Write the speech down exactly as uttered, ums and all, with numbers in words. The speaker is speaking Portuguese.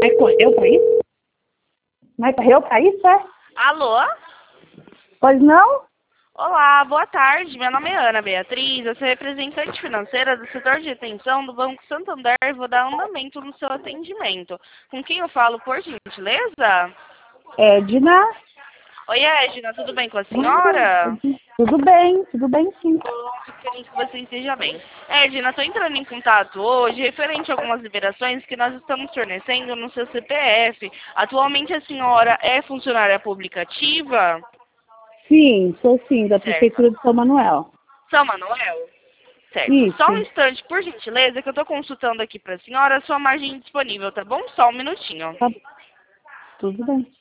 Mas correu pra isso? Mas correu pra isso, é? Alô? Pois não? Olá, boa tarde. Meu nome é Ana Beatriz, eu sou representante financeira do setor de retenção do Banco Santander e vou dar andamento no seu atendimento. Com quem eu falo, por gentileza? Edna? Oi, Edna, tudo bem com a senhora? Tudo bem, tudo bem sim. Fico feliz que você esteja bem. Edna, estou entrando em contato hoje referente a algumas liberações que nós estamos fornecendo no seu C P F. Atualmente a senhora é funcionária pública ativa? Sim, sou sim, da Certo. Prefeitura de São Manuel. São Manuel? Certo. Isso. Só um instante, por gentileza, que eu estou consultando aqui para a senhora a sua margem disponível, tá bom? Só um minutinho. Tá, tudo bem.